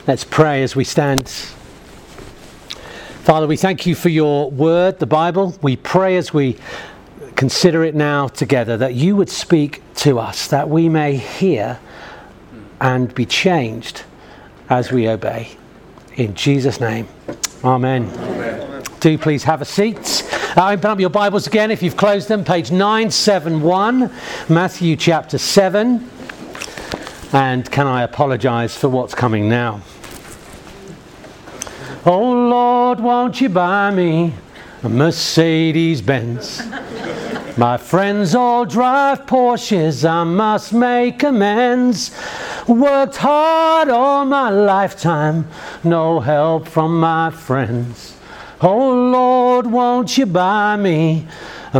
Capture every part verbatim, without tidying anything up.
Let's pray as we stand. Father, we thank you for your word, the Bible. We pray as we consider it now together that you would speak to us, that we may hear and be changed as we obey. In Jesus' name, amen. Amen. Do please have a seat. Uh, open up your Bibles again if you've closed them. Page nine seventy-one, Matthew chapter seven. And can I apologise for what's coming now? Oh Lord, won't you buy me a Mercedes-Benz? My friends all drive Porsches, I must make amends. Worked hard all my lifetime, no help from my friends. Oh Lord, won't you buy me a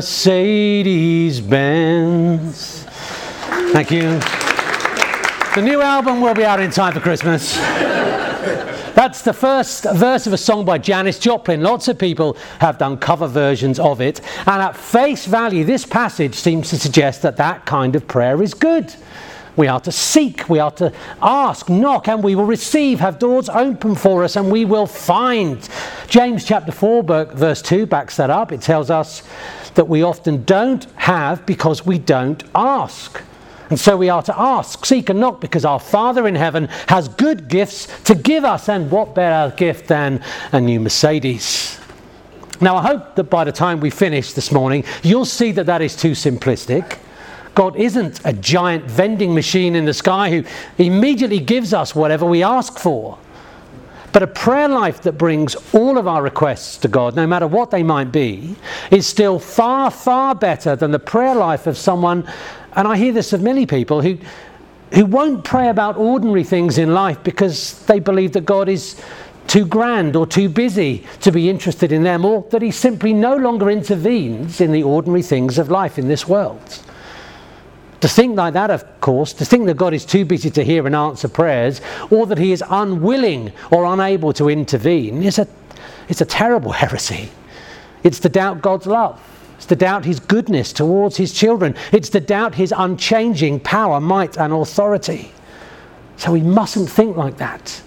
Mercedes-Benz? Thank you. The new album will be out in time for Christmas. That's the first verse of a song by Janis Joplin. Lots of people have done cover versions of it. And at face value, this passage seems to suggest that that kind of prayer is good. We are to seek, we are to ask, knock, and we will receive, have doors open for us, and we will find. James chapter four, verse two backs that up. It tells us that we often don't have because we don't ask. And so we are to ask, seek and knock because our Father in heaven has good gifts to give us. And what better gift than a new Mercedes? Now I hope that by the time we finish this morning, you'll see that that is too simplistic. God isn't a giant vending machine in the sky who immediately gives us whatever we ask for. But a prayer life that brings all of our requests to God, no matter what they might be, is still far, far better than the prayer life of someone, and I hear this of many people, who, who won't pray about ordinary things in life because they believe that God is too grand or too busy to be interested in them, or that he simply no longer intervenes in the ordinary things of life in this world. To think like that, of course, to think that God is too busy to hear and answer prayers, or that he is unwilling or unable to intervene, is a, it's a terrible heresy. It's to doubt God's love. It's to doubt his goodness towards his children. It's to doubt his unchanging power, might and authority. So we mustn't think like that.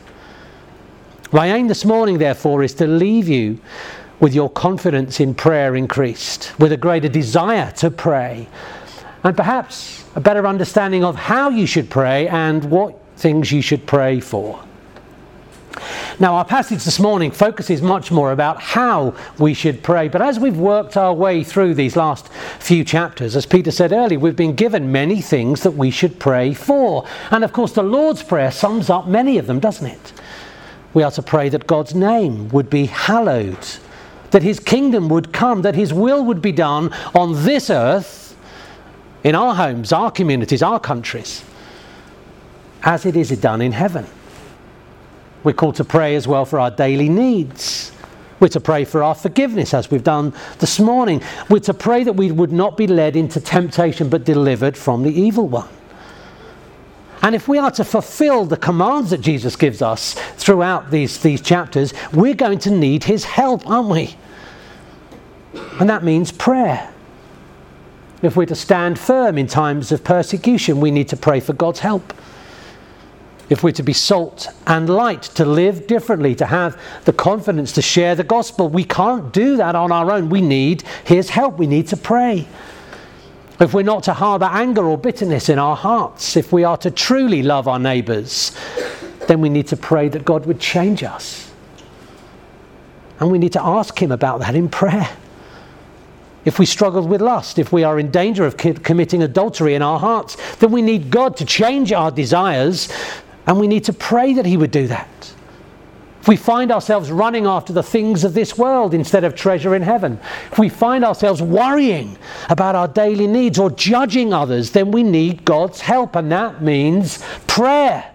My aim this morning, therefore, is to leave you with your confidence in prayer increased, with a greater desire to pray, and perhaps a better understanding of how you should pray and what things you should pray for. Now, our passage this morning focuses much more about how we should pray. But as we've worked our way through these last few chapters, as Peter said earlier, we've been given many things that we should pray for. And of course, the Lord's Prayer sums up many of them, doesn't it? We are to pray that God's name would be hallowed, that his kingdom would come, that his will would be done on this earth, in our homes, our communities, our countries, as it is done in heaven. We're called to pray as well for our daily needs. We're to pray for our forgiveness, as we've done this morning. We're to pray that we would not be led into temptation, but delivered from the evil one. And if we are to fulfill the commands that Jesus gives us throughout these, these chapters, we're going to need his help, aren't we? And that means prayer. If we're to stand firm in times of persecution, we need to pray for God's help. If we're to be salt and light, to live differently, to have the confidence to share the gospel, we can't do that on our own. We need his help. We need to pray. If we're not to harbour anger or bitterness in our hearts, if we are to truly love our neighbours, then we need to pray that God would change us. And we need to ask him about that in prayer. If we struggle with lust, if we are in danger of committing adultery in our hearts, then we need God to change our desires, and we need to pray that he would do that. If we find ourselves running after the things of this world instead of treasure in heaven, if we find ourselves worrying about our daily needs or judging others, then we need God's help, and that means prayer.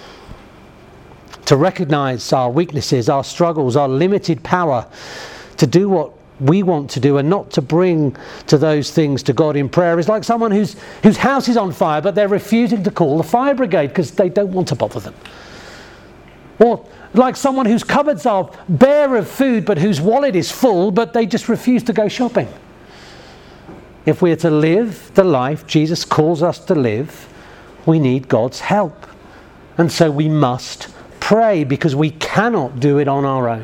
To recognize our weaknesses, our struggles, our limited power, to do what we want to do and not to bring to those things to God in prayer is like someone whose, whose house is on fire, but they're refusing to call the fire brigade because they don't want to bother them. Or like someone whose cupboards are bare of food but whose wallet is full, but they just refuse to go shopping. If we are to live the life Jesus calls us to live, we need God's help. And so we must pray. pray because we cannot do it on our own.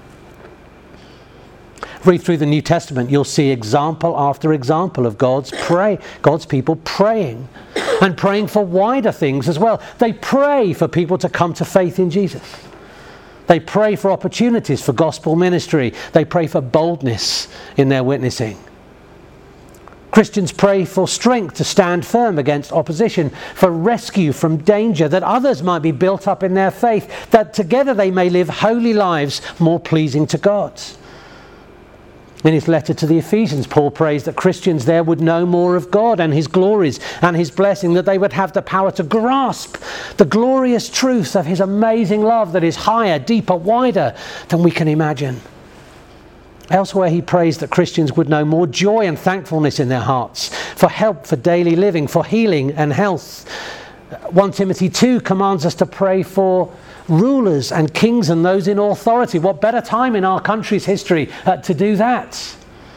Read through the New Testament, you'll see example after example of God's pray, God's people praying, and praying for wider things as well. They pray for people to come to faith in Jesus. They pray for opportunities for gospel ministry. They pray for boldness in their witnessing. Christians pray for strength to stand firm against opposition, for rescue from danger, that others might be built up in their faith, that together they may live holy lives more pleasing to God. In his letter to the Ephesians, Paul prays that Christians there would know more of God and his glories and his blessing, that they would have the power to grasp the glorious truth of his amazing love that is higher, deeper, wider than we can imagine. Elsewhere he prays that Christians would know more joy and thankfulness in their hearts, for help for daily living, for healing and health. First Timothy two commands us to pray for rulers and kings and those in authority. What better time in our country's history uh, to do that?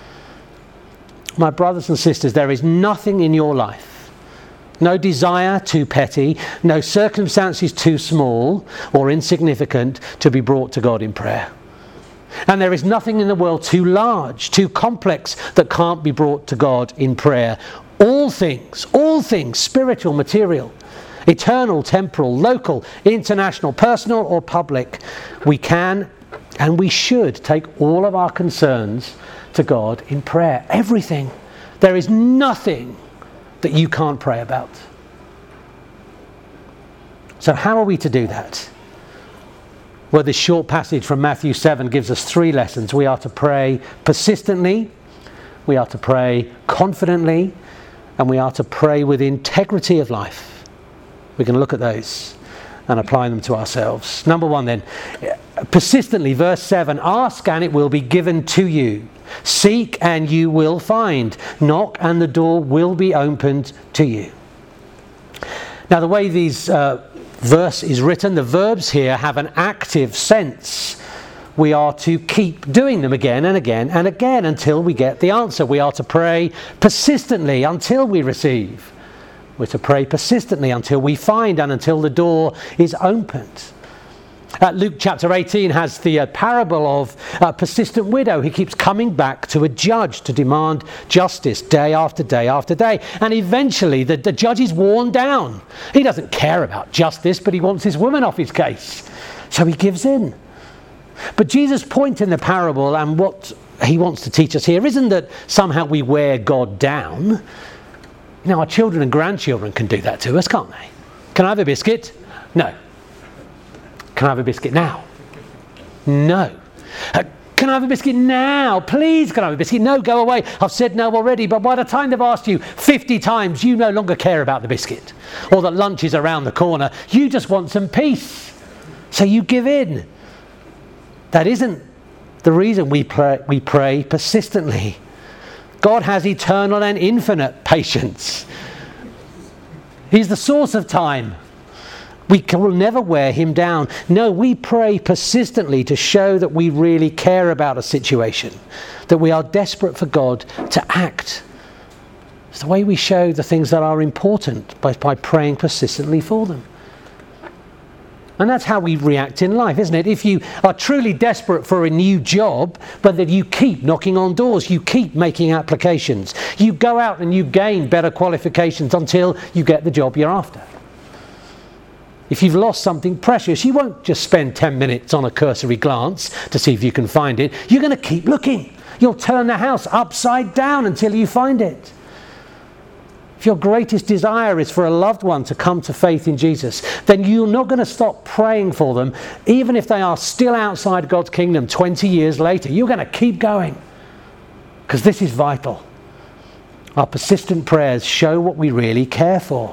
My brothers and sisters, there is nothing in your life, no desire too petty, no circumstances too small or insignificant to be brought to God in prayer. And there is nothing in the world too large, too complex that can't be brought to God in prayer. All things, all things, spiritual, material, eternal, temporal, local, international, personal or public, we can and we should take all of our concerns to God in prayer. Everything. There is nothing that you can't pray about. So how are we to do that? Well, this short passage from Matthew seven gives us three lessons. We are to pray persistently, we are to pray confidently, and we are to pray with integrity of life. We're going to look at those and apply them to ourselves. Number one then, persistently, verse seven, ask and it will be given to you. Seek and you will find. Knock and the door will be opened to you. Now the way these uh, verse is written, the verbs here have an active sense. We are to keep doing them again and again and again until we get the answer. We are to pray persistently until we receive. We're to pray persistently until we find and until the door is opened. Uh, Luke chapter eighteen has the uh, parable of a persistent widow who keeps coming back to a judge to demand justice day after day after day. And eventually the, the judge is worn down. He doesn't care about justice, but he wants his woman off his case. So he gives in. But Jesus' point in the parable and what he wants to teach us here isn't that somehow we wear God down. You know, our children and grandchildren can do that to us, can't they? Can I have a biscuit? No. Can I have a biscuit now? No. Uh, can I have a biscuit now? Please, can I have a biscuit? No, go away. I've said no already, but by the time they've asked you fifty times, you no longer care about the biscuit. Or that lunch is around the corner. You just want some peace. So you give in. That isn't the reason we pray, we pray persistently. God has eternal and infinite patience. He's the source of time. We can, will never wear him down. No, we pray persistently to show that we really care about a situation, that we are desperate for God to act. It's the way we show the things that are important, by, by praying persistently for them. And that's how we react in life, isn't it? If you are truly desperate for a new job, but that you keep knocking on doors, you keep making applications, you go out and you gain better qualifications until you get the job you're after. If you've lost something precious, you won't just spend ten minutes on a cursory glance to see if you can find it. You're going to keep looking. You'll turn the house upside down until you find it. If your greatest desire is for a loved one to come to faith in Jesus, then you're not going to stop praying for them, even if they are still outside God's kingdom twenty years later. You're going to keep going, because this is vital. Our persistent prayers show what we really care for.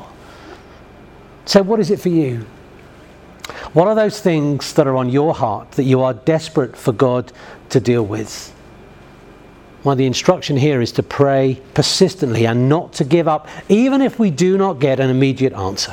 So what is it for you? What are those things that are on your heart that you are desperate for God to deal with? Well, the instruction here is to pray persistently and not to give up, even if we do not get an immediate answer.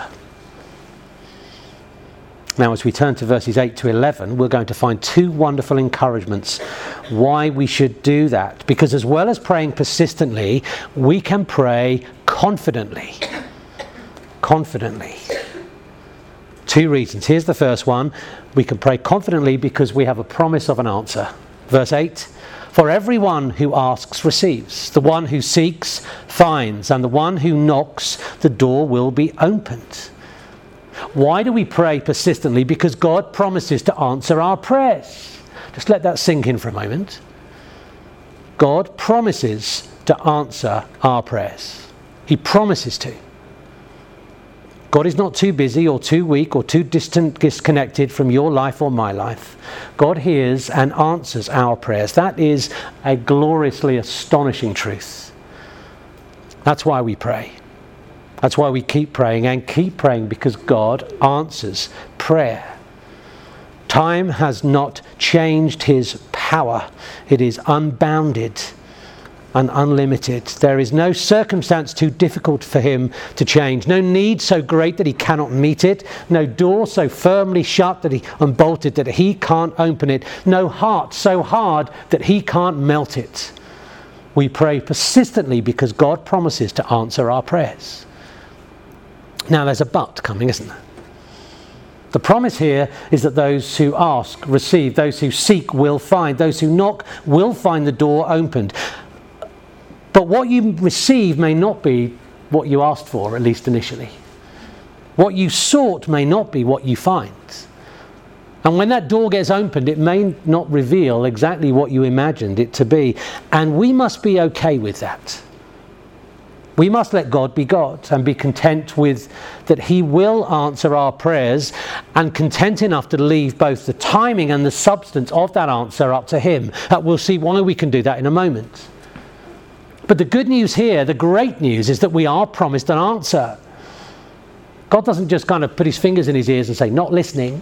Now, as we turn to verses eight to eleven, we're going to find two wonderful encouragements why we should do that. Because as well as praying persistently, we can pray confidently. Confidently. Two reasons. Here's the first one. We can pray confidently because we have a promise of an answer. Verse eight. For everyone who asks receives. The one who seeks finds. And the one who knocks, the door will be opened. Why do we pray persistently? Because God promises to answer our prayers. Just let that sink in for a moment. God promises to answer our prayers. He promises to. God is not too busy or too weak or too distant, disconnected from your life or my life. God hears and answers our prayers. That is a gloriously astonishing truth. That's why we pray. That's why we keep praying and keep praying, because God answers prayer. Time has not changed his power. It is unbounded and unlimited. There is no circumstance too difficult for him to change. No need so great that he cannot meet it. No door so firmly shut that he unbolted that he can't open it. No heart so hard that he can't melt it. We pray persistently because God promises to answer our prayers. Now there's a but coming, isn't there? The promise here is that those who ask receive, those who seek will find, those who knock will find the door opened. But what you receive may not be what you asked for, at least initially. What you sought may not be what you find. And when that door gets opened, it may not reveal exactly what you imagined it to be. And we must be okay with that. We must let God be God and be content with that he will answer our prayers, and content enough to leave both the timing and the substance of that answer up to him. Uh, we'll see why we can do that in a moment. But the good news here, the great news, is that we are promised an answer. God doesn't just kind of put his fingers in his ears and say, not listening.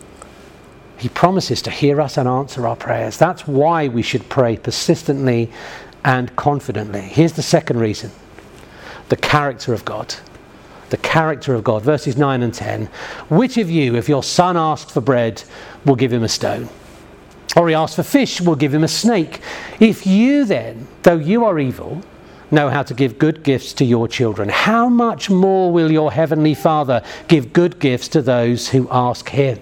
He promises to hear us and answer our prayers. That's why we should pray persistently and confidently. Here's the second reason. The character of God. The character of God. Verses nine and ten. Which of you, if your son asks for bread, will give him a stone? Or he asks for fish, will give him a snake? If you then, though you are evil, know how to give good gifts to your children, how much more will your heavenly Father give good gifts to those who ask him?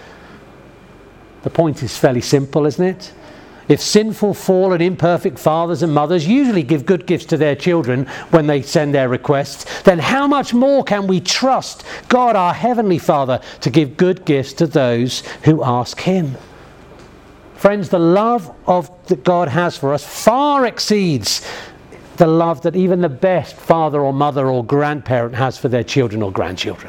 The point is fairly simple, isn't it? If sinful, fallen, imperfect fathers and mothers usually give good gifts to their children when they send their requests, then how much more can we trust God, our heavenly Father, to give good gifts to those who ask him? Friends, the love of that God has for us far exceeds the love that even the best father or mother or grandparent has for their children or grandchildren.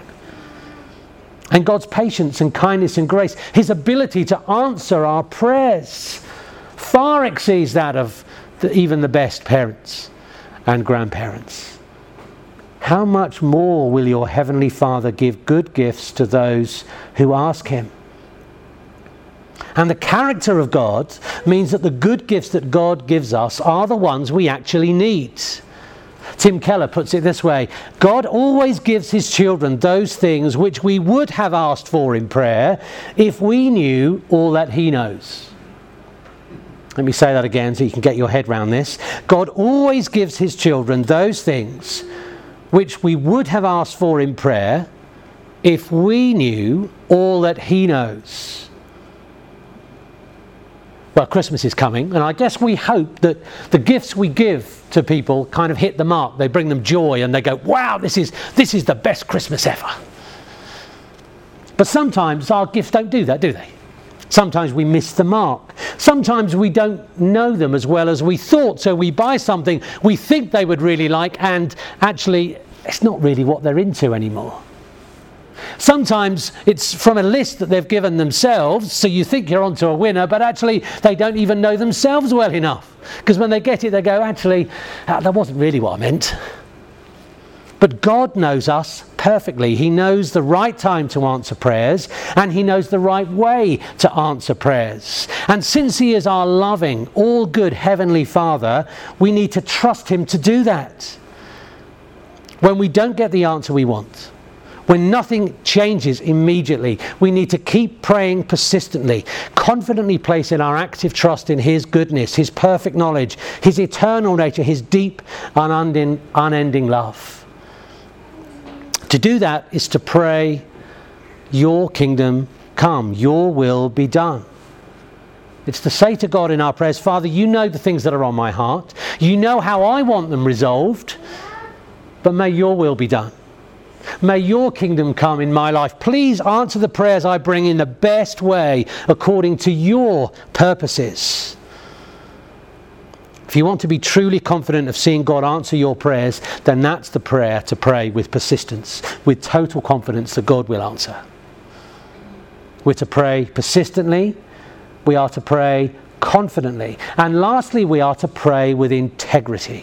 And God's patience and kindness and grace, his ability to answer our prayers, far exceeds that of the, even the best parents and grandparents. How much more will your heavenly Father give good gifts to those who ask him? And the character of God means that the good gifts that God gives us are the ones we actually need. Tim Keller puts it this way: God always gives his children those things which we would have asked for in prayer if we knew all that he knows. Let me say that again so you can get your head around this. God always gives his children those things which we would have asked for in prayer if we knew all that he knows. Well, Christmas is coming, and I guess we hope that the gifts we give to people kind of hit the mark. They bring them joy, and they go, wow, this is this is the best Christmas ever. But sometimes our gifts don't do that, do they? Sometimes we miss the mark. Sometimes we don't know them as well as we thought, so we buy something we think they would really like, and actually it's not really what they're into anymore. Sometimes it's from a list that they've given themselves, so you think you're onto a winner, but actually they don't even know themselves well enough. Because when they get it, they go, actually, that wasn't really what I meant. But God knows us perfectly. He knows the right time to answer prayers, and he knows the right way to answer prayers. And since he is our loving, all good heavenly Father, we need to trust him to do that. When we don't get the answer we want, when nothing changes immediately, we need to keep praying persistently, confidently placing our active trust in his goodness, his perfect knowledge, his eternal nature, his deep and unending love. To do that is to pray your kingdom come, your will be done. It's to say to God in our prayers, Father, you know the things that are on my heart. You know how I want them resolved, but may your will be done. May your kingdom come in my life. Please answer the prayers I bring in the best way according to your purposes. If you want to be truly confident of seeing God answer your prayers, then that's the prayer to pray with persistence, with total confidence that God will answer. We're to pray persistently. We are to pray confidently. And lastly, we are to pray with integrity.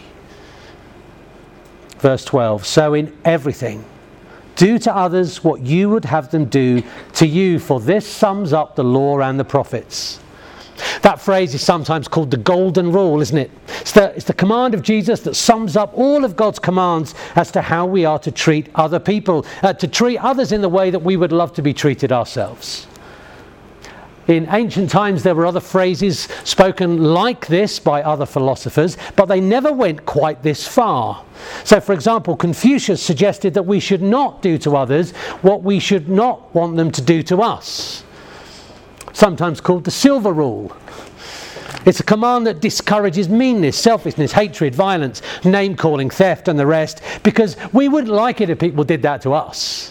Verse twelve, so in everything, do to others what you would have them do to you, for this sums up the law and the prophets. That phrase is sometimes called the golden rule, isn't it? It's the, it's the command of Jesus that sums up all of God's commands as to how we are to treat other people, uh, to treat others in the way that we would love to be treated ourselves. In ancient times there were other phrases spoken like this by other philosophers, but they never went quite this far. So for example, Confucius suggested that we should not do to others what we should not want them to do to us. Sometimes called the silver rule. It's a command that discourages meanness, selfishness, hatred, violence, name-calling, theft and the rest, because we wouldn't like it if people did that to us.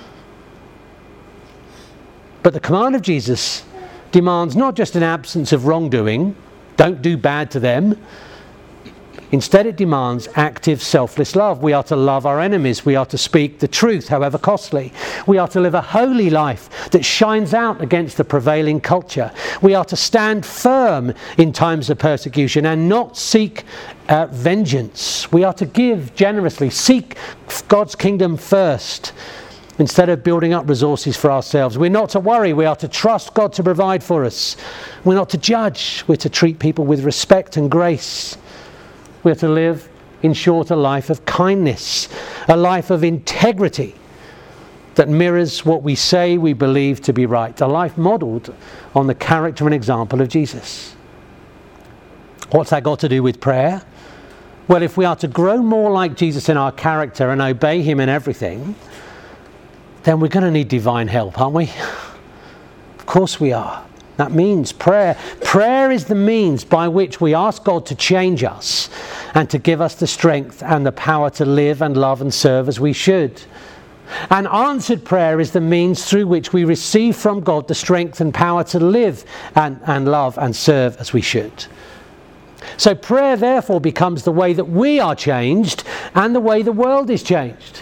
But the command of Jesus demands not just an absence of wrongdoing, don't do bad to them. Instead it demands active, selfless love. We are to love our enemies. We are to speak the truth, however costly. We are to live a holy life that shines out against the prevailing culture. We are to stand firm in times of persecution and not seek uh, vengeance. We are to give generously, seek God's kingdom first, instead of building up resources for ourselves. We're not to worry. We are to trust God to provide for us. We're not to judge. We're to treat people with respect and grace. We're to live, in short, a life of kindness, a life of integrity that mirrors what we say we believe to be right, a life modelled on the character and example of Jesus. What's that got to do with prayer? Well, if we are to grow more like Jesus in our character and obey him in everything, then we're going to need divine help, aren't we? Of course we are. That means prayer. Prayer is the means by which we ask God to change us and to give us the strength and the power to live and love and serve as we should. And answered prayer is the means through which we receive from God the strength and power to live and, and love and serve as we should. So prayer therefore becomes the way that we are changed and the way the world is changed.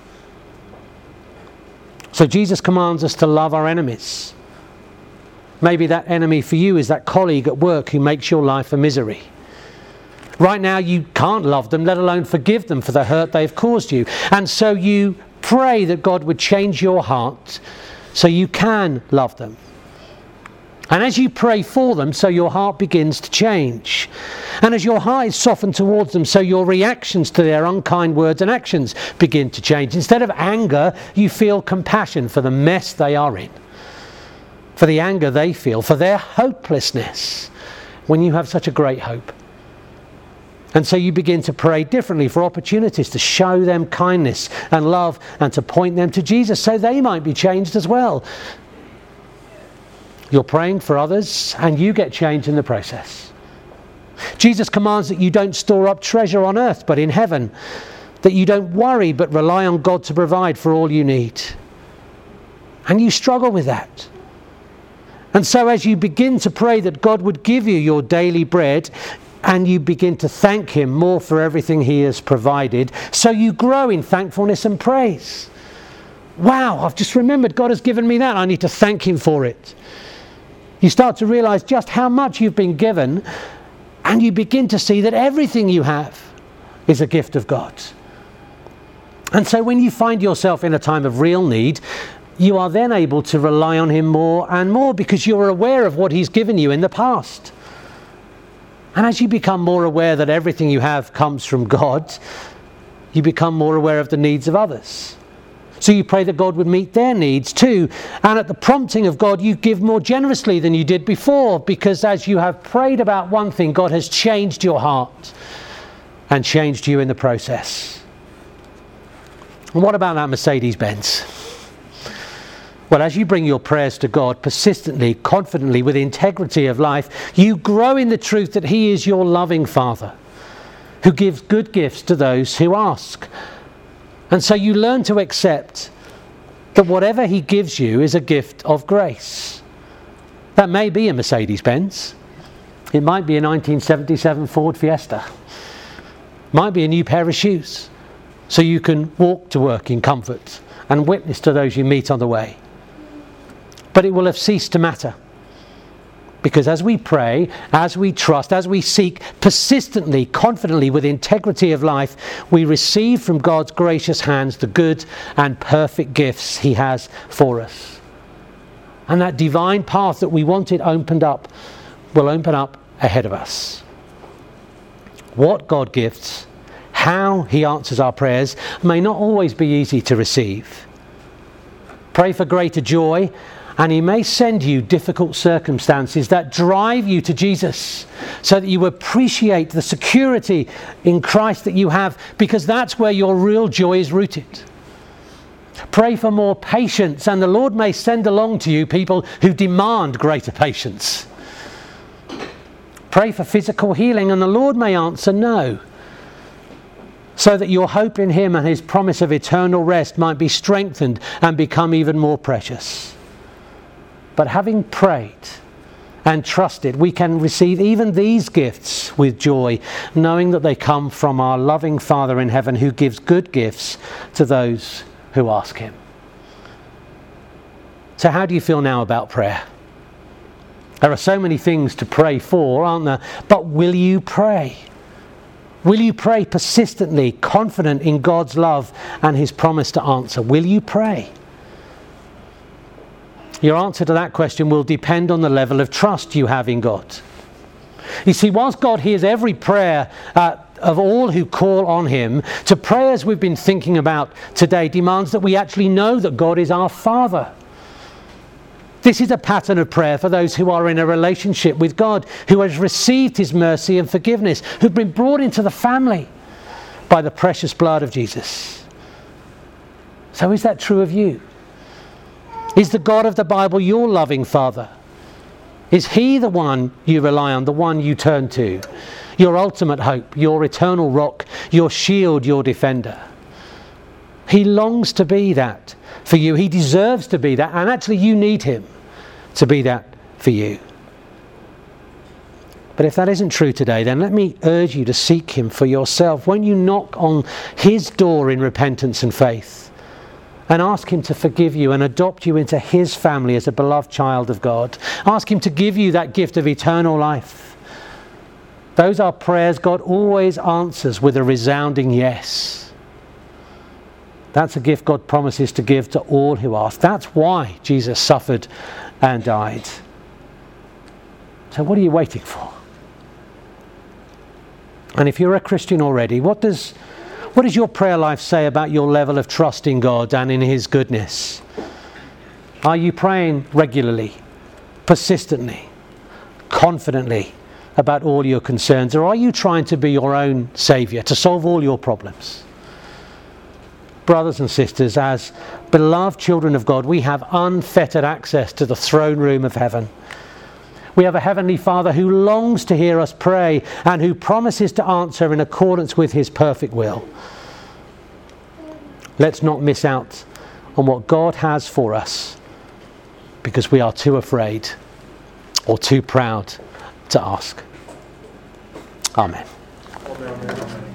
So Jesus commands us to love our enemies. Maybe that enemy for you is that colleague at work who makes your life a misery. Right now you can't love them, let alone forgive them for the hurt they've caused you. And so you pray that God would change your heart so you can love them. And as you pray for them, so your heart begins to change. And as your heart is softened towards them, so your reactions to their unkind words and actions begin to change. Instead of anger, you feel compassion for the mess they are in, for the anger they feel, for their hopelessness, when you have such a great hope. And so you begin to pray differently for opportunities to show them kindness and love and to point them to Jesus so they might be changed as well. You're praying for others and you get changed in the process. Jesus commands that you don't store up treasure on earth but in heaven, that you don't worry but rely on God to provide for all you need. And you struggle with that. And so as you begin to pray that God would give you your daily bread, and you begin to thank him more for everything he has provided, so you grow in thankfulness and praise. Wow, I've just remembered God has given me that. I need to thank him for it. You start to realize just how much you've been given, and you begin to see that everything you have is a gift of God. And so when you find yourself in a time of real need, you are then able to rely on him more and more because you're aware of what he's given you in the past. And as you become more aware that everything you have comes from God, you become more aware of the needs of others. So you pray that God would meet their needs too. And at the prompting of God, you give more generously than you did before, because as you have prayed about one thing, God has changed your heart and changed you in the process. And what about that Mercedes-Benz? Well, as you bring your prayers to God persistently, confidently, with integrity of life, you grow in the truth that He is your loving Father, who gives good gifts to those who ask. And so you learn to accept that whatever He gives you is a gift of grace. That may be a Mercedes-Benz. It might be a nineteen seventy-seven Ford Fiesta. Might be a new pair of shoes, so you can walk to work in comfort and witness to those you meet on the way. But it will have ceased to matter, because as we pray, as we trust, as we seek persistently, confidently, with integrity of life, we receive from God's gracious hands the good and perfect gifts He has for us. And that divine path that we wanted opened up will open up ahead of us. What God gives, how He answers our prayers, may not always be easy to receive. Pray for greater joy, and He may send you difficult circumstances that drive you to Jesus, so that you appreciate the security in Christ that you have, because that's where your real joy is rooted. Pray for more patience, and the Lord may send along to you people who demand greater patience. Pray for physical healing, and the Lord may answer no, so that your hope in Him and His promise of eternal rest might be strengthened and become even more precious. But having prayed and trusted, we can receive even these gifts with joy, knowing that they come from our loving Father in heaven, who gives good gifts to those who ask Him. So how do you feel now about prayer? There are so many things to pray for, aren't there? But will you pray? Will you pray persistently, confident in God's love and His promise to answer? Will you pray? Your answer to that question will depend on the level of trust you have in God. You see, whilst God hears every prayer uh, of all who call on Him, to pray as we've been thinking about today demands that we actually know that God is our Father. This is a pattern of prayer for those who are in a relationship with God, who has received His mercy and forgiveness, who've been brought into the family by the precious blood of Jesus. So is that true of you? Is the God of the Bible your loving Father? Is He the one you rely on, the one you turn to, your ultimate hope, your eternal rock, your shield, your defender? He longs to be that for you. He deserves to be that, and actually you need Him to be that for you. But if that isn't true today, then let me urge you to seek Him for yourself. Won't you knock on His door in repentance and faith, and ask Him to forgive you and adopt you into His family as a beloved child of God? Ask Him to give you that gift of eternal life. Those are prayers God always answers with a resounding yes. That's a gift God promises to give to all who ask. That's why Jesus suffered and died. So what are you waiting for? And if you're a Christian already, what does what does your prayer life say about your level of trust in God and in His goodness? Are you praying regularly, persistently, confidently about all your concerns? Or are you trying to be your own saviour, to solve all your problems? Brothers and sisters, as beloved children of God, we have unfettered access to the throne room of heaven. We have a Heavenly Father who longs to hear us pray and who promises to answer in accordance with His perfect will. Let's not miss out on what God has for us because we are too afraid or too proud to ask. Amen. Amen.